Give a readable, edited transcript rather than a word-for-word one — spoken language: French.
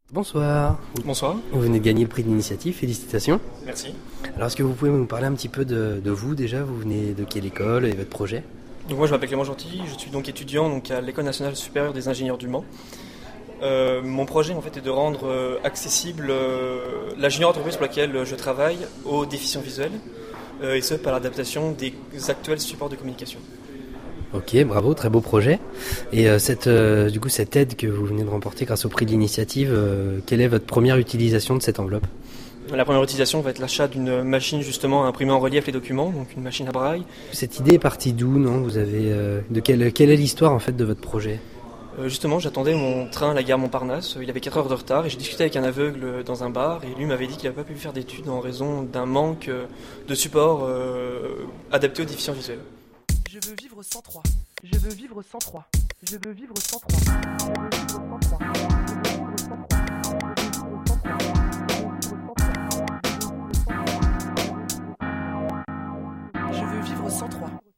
Bonsoir. Bonsoir. Vous venez de gagner le prix de l'initiative, félicitations. Merci. Alors est-ce que vous pouvez nous parler un petit peu de vous déjà? Vous venez de quelle école et votre projet? Donc moi je m'appelle Clément Gentil, je suis donc étudiant à l'École nationale supérieure des ingénieurs du Mans. Mon projet en fait est de rendre accessible la junior entreprise pour laquelle je travaille aux déficients visuels, et ce par l'adaptation des actuels supports de communication. Ok, bravo, très beau projet. Et cette aide que vous venez de remporter grâce au prix de l'initiative, quelle est votre première utilisation de cette enveloppe? La première utilisation va être l'achat d'une machine justement à imprimer en relief les documents, donc une machine à braille. Cette idée est partie d'où, non? Vous avez quelle est l'histoire en fait de votre projet? Justement, j'attendais mon train à la gare Montparnasse, il avait 4 heures de retard et j'ai discuté avec un aveugle dans un bar et lui m'avait dit qu'il n'avait pas pu faire d'études en raison d'un manque de support adapté aux déficients visuels. Je veux vivre sans 3. Je veux vivre sans 3. Je veux vivre sans 3. Je veux vivre sans 3.